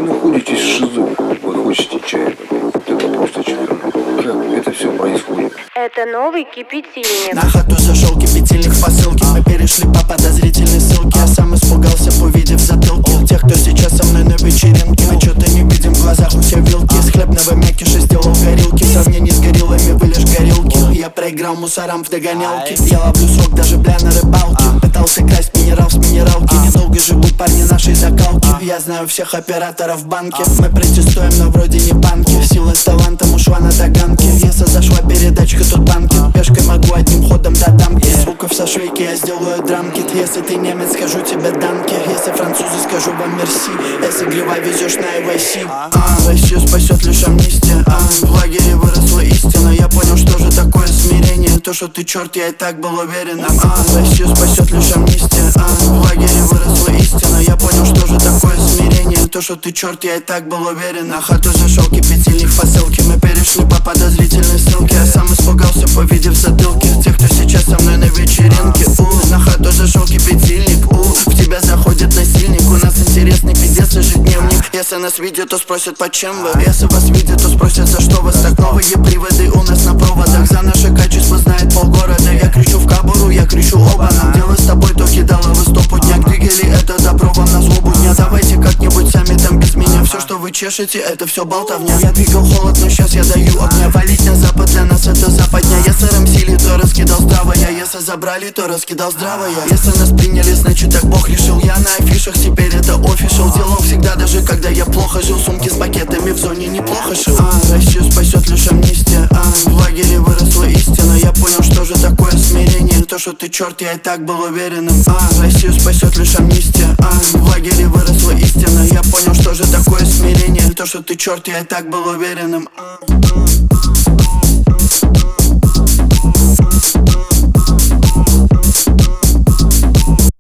находитесь в ШИЗО, вы хотите чая, это просто чехарно. Как это все происходит? Это новый кипятильник. На хату зашел кипятильник по ссылке. Мы перешли по подозрительной ссылке. Я сам испугался, увидев затылки тех, кто сейчас со мной на вечеринке. Мы что-то не видим, в глазах у тебя вилки. Из хлебного мякиша сделал горилки. В сравнении с гориллами вы лишь горилки. Я проиграл мусорам в догонялке. Я ловлю срок даже бля на рыбалке. Пытался красть минерал с минералки. Недолго живут парни нашей закалки. Я знаю всех операторов в банке. Мы протестуем, но вроде не банки. Сила с талантом ушла на таганке. Если зашла передачка, тут банкет. Пешкой могу одним ходом до дамки. Звуков со швейки я сделаю драмкит. Если ты немец, скажу тебе данки. Если французы, скажу вам мерси. Если грива везешь на ИВС. Россию спасет лишь амнистия. В лагере выросла истина. Я понял, что же такое смирение. То, что ты черт, я и так был уверен. Россию спасет лишь амнистия. В лагере выросла истина. Я понял, что же такое смирение. То, что ты черт, я и так был уверен. На хату зашел кипятильник по ссылке. Мы перешли по подозрительной ссылке. Я сам испугался, увидев затылки тех, кто сейчас со мной на вечеринке. На хату зашел кипятильник. В тебя заходит насильник. У нас интересный пиздец ежедневник. Если нас видят, то спросят, почем вы. Если вас видят, то спросят, за что вас так. Новые приводы у нас на проводах. За наше качество знает полгорода. Я кричу в кабуру, я кричу оба. Нам дело с тобой, то кидало вы 100 путняк. Двигали это добро вам на злобу дня. Давайте как-нибудь сами там без меня. Все, что вы чешете, это все болтовня. Я двигал холод, но сейчас я даю огня. Валить на запад, для нас это западня. Если рамсили, то раскидал здравое. Если забрали, то раскидал здравое. Если нас приняли, значит так Бог решил. Я на афишах, теперь это офишал. Делал всегда, даже когда я плохо жил. Сумки с пакетами в зоне неплохо шил. Россию спасет лишь амнистия. В лагере выросла истина. Я понял, что же такое смирение. То, что ты черт, я и так был уверенным. Россию спасет лишь амнистия. В лагере выросла истина. Я понял, что же такое смирение. То, что ты черт, я и так был уверенным.